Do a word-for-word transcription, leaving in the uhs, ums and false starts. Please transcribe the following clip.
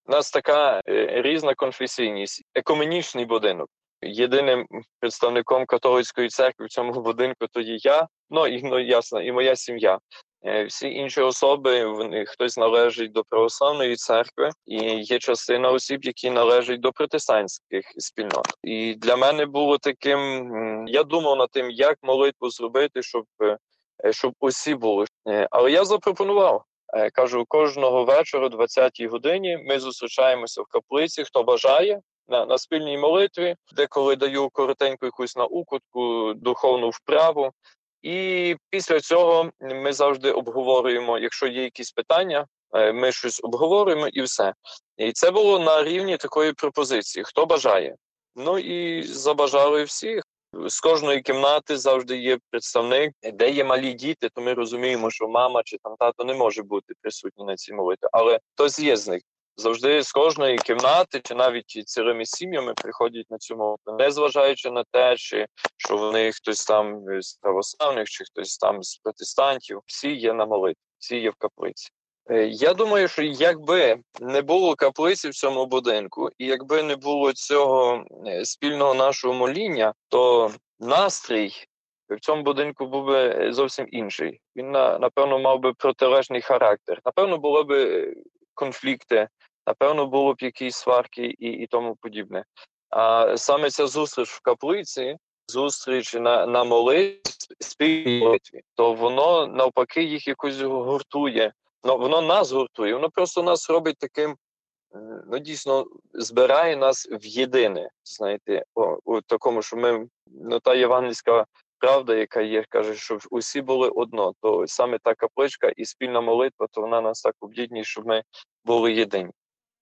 У нас така е, різна конфесійність, екуменічний будинок. Єдиним представником католицької церкви в цьому будинку то є я, ну і ну, ясно, і моя сім'я. Е, Всі інші особи, вони хтось належить до православної церкви, і є частина осіб, які належать до протестантських спільнот. І для мене було таким, м, я думав над тим, як молитву зробити, щоб, е, щоб усі були. Е, Але я запропонував. Е, Кажу, кожного вечора, о двадцятій годині, ми зустрічаємося в каплиці, хто бажає, на, на спільній молитві, деколи даю коротеньку якусь науку, таку духовну вправу. І після цього ми завжди обговорюємо, якщо є якісь питання, е, ми щось обговорюємо і все. І це було на рівні такої пропозиції, хто бажає. Ну і забажали всі. З кожної кімнати завжди є представник, де є малі діти, то ми розуміємо, що мама чи там тато не може бути присутні на цій молитві, але хтось є з них. Завжди з кожної кімнати, чи навіть цілими сім'ями приходять на цю молитву, незважаючи на те, чи що вони хтось там з православних, чи хтось там з протестантів, всі є на молитві, всі є в каплиці. Е, Я думаю, що якби не було каплиці в цьому будинку, і якби не було цього е, спільного нашого моління, то настрій в цьому будинку був би зовсім інший. Він, на- напевно, мав би протилежний характер. Напевно, були б е, конфлікти, напевно, було б якісь сварки і, і тому подібне. А саме ця зустріч в каплиці, зустріч на, на молитві, спільній молитві, то воно навпаки їх якось гуртує. Ну, воно нас гуртує, воно просто нас робить таким, м, ну дійсно збирає нас в єдине, знаєте, о, у такому, що ми, ну та євангельська правда, яка є, каже, що усі були одно, то саме та капличка і спільна молитва, то вона нас так об'єднує, щоб ми були єдині.